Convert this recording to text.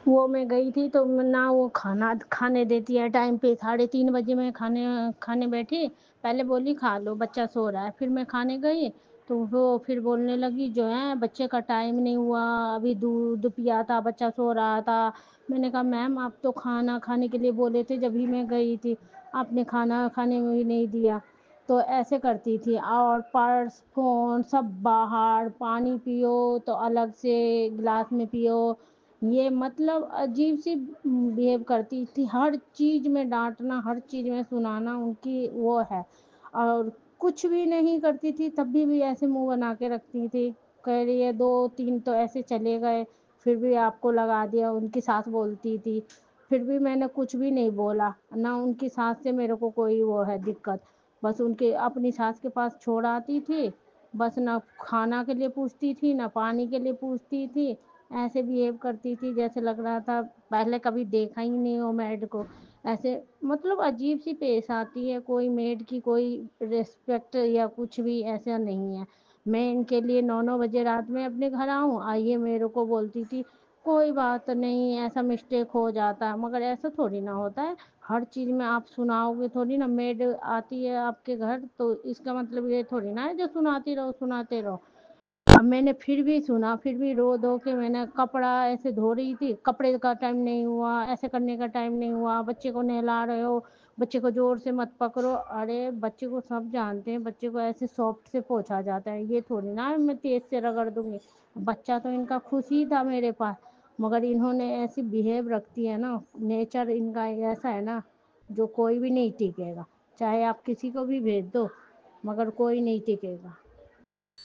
وہ میں گئی تھی تو نہ وہ کھانا کھانے دیتی ہے ٹائم پہ، 3:30 بجے میں کھانے بیٹھی، پہلے بولی کھا لو بچہ سو رہا ہے، پھر میں کھانے گئی تو وہ پھر بولنے لگی جو ہے بچے کا ٹائم نہیں ہوا، ابھی دودھ پیا تھا، بچہ سو رہا تھا۔ میں نے کہا میم آپ تو کھانا کھانے کے لیے بولے تھے جبھی میں گئی تھی، آپ نے کھانا کھانے میں بھی نہیں دیا۔ تو ایسے کرتی تھی، اور پرس فون سب باہر، پانی پیو تو الگ سے گلاس میں پیو، یہ مطلب عجیب سی بیہیو کرتی تھی، ہر چیز میں ڈانٹنا، ہر چیز میں سنانا ان کی وہ ہے، اور کچھ بھی نہیں کرتی تھی تب بھی ایسے منہ بنا کے رکھتی تھی، کہہ رہی ہے 2 3 تو ایسے چلے گئے پھر بھی آپ کو لگا دیا، ان کی ساس بولتی تھی، پھر بھی میں نے کچھ بھی نہیں بولا، نہ ان کی ساس سے میرے کو کوئی وہ ہے دقت، بس ان کے اپنی ساس کے پاس چھوڑ آتی تھی، بس نہ کھانا کے لیے پوچھتی تھی نہ پانی کے لیے پوچھتی تھی، ایسے بیہیو کرتی تھی جیسے لگ رہا تھا پہلے کبھی دیکھا ہی نہیں ہو میڈ کو، ایسے مطلب عجیب سی پیش آتی ہے، کوئی میڈ کی کوئی ریسپیکٹ یا کچھ بھی ایسا نہیں ہے۔ میں ان کے لیے 9 9 بجے رات میں اپنے گھر آؤں، آئیے میرے کو بولتی تھی کوئی بات نہیں ایسا مسٹیک ہو جاتا ہے، مگر ایسا تھوڑی نہ ہوتا ہے، ہر چیز میں آپ سناؤ گے تھوڑی نا، میڈ آتی ہے آپ کے گھر تو اس کا مطلب یہ تھوڑی نا ہے جو سناتی رہو سناتے رہو۔ اب میں نے پھر بھی سنا، پھر بھی رو دھو کے میں نے کپڑا ایسے دھو رہی تھی، کپڑے کا ٹائم نہیں ہوا، ایسے کرنے کا ٹائم نہیں ہوا، بچے کو نہلا رہے ہو، بچے کو زور سے مت پکڑو، ارے بچے کو سب جانتے ہیں بچے کو ایسے سافٹ سے پوچھا جاتا ہے، یہ تھوڑی نا میں تیز سے رگڑ دوں گی، بچہ تو ان کا خوش ہی تھا میرے پاس، مگر انہوں نے ایسی بیہیو رکھتی ہے نا، نیچر ان کا ایسا ہے نا جو کوئی بھی نہیں ٹکے گا، چاہے آپ کسی کو بھی بھیج دو مگر کوئی نہیں ٹکے گا۔